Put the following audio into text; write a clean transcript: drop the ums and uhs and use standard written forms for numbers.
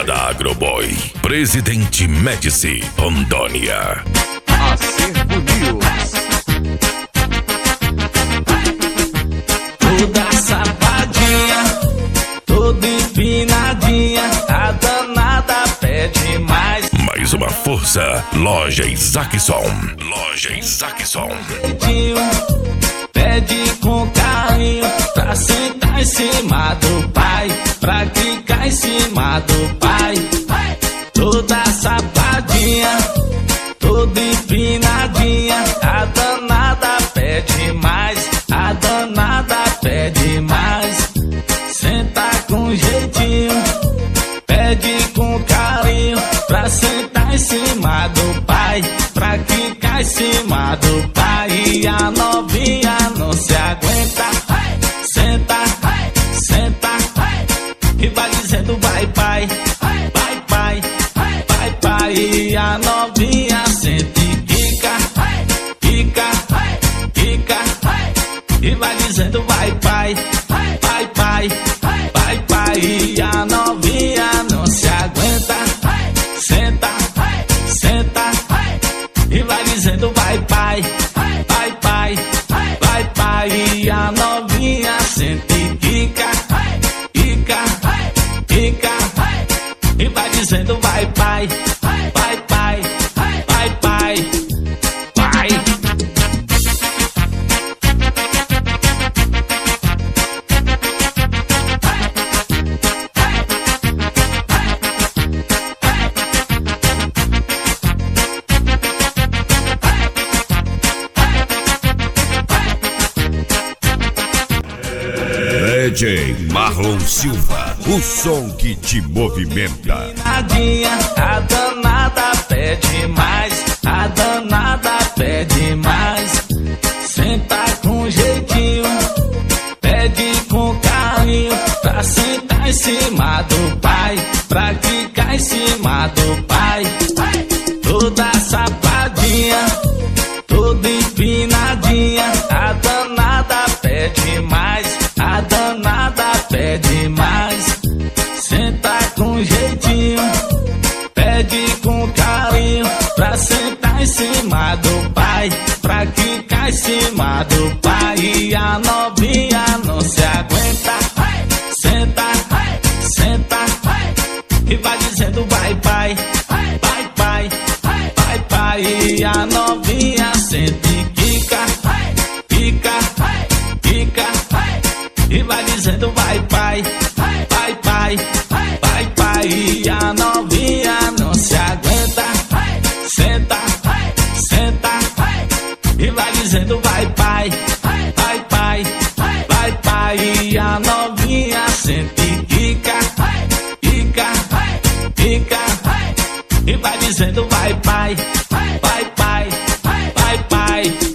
Parada Agroboy, Presidente Médici, Rondônia. Acervo News. Toda sapadinha, toda empinadinha, a danada pede mais. Mais uma força, Loja Isaacson. Loja Isaacson. Pede com carinho pra sentar em cima do pai, pra clicar em cima do pai. Toda sapadinha, toda empinadinha, a danada pede mais, a danada pede mais. Senta com jeitinho, pede com carinho pra sentar em cima do pai, pra clicar em cima do pai. E a novinha não se aguenta, senta, senta, e vai dizendo vai pai, vai pai, vai pai. E a novinha sente quica, quica, quica, e vai dizendo vai pai, vai pai, vai pai. E a novinha não se aguenta, senta, senta, e vai dizendo vai pai, vai pai, vai pai. E a novinha sente quica, quica, quica, e vai dizendo vai pai, vai pai, vai pai, vai. DJ Marlon Silva, o som que te movimenta. A danada pede mais, a danada pede mais. Senta com jeitinho, pede com carinho pra sentar em cima do pai, pra clicar em cima do pai. Toda sapadinha, toda empinadinha, a danada pede mais, a danada pede mais. Senta com jeitinho, pede com carinho pra sentar em cima do pai, pra clicar em cima do pai. E a novinha não se aguenta, senta, senta, e vai dizendo vai pai, vai pai, vai pai. E a novinha sente quica, quica, quica, e vai dizendo vai pai, vai pai, vai pai. E a novinha não se aguenta, senta, senta, e vai dizendo vai pai, vai pai, vai pai. E a novinha sente quica, quica, quica, e vai dizendo vai pai, vai pai, vai pai.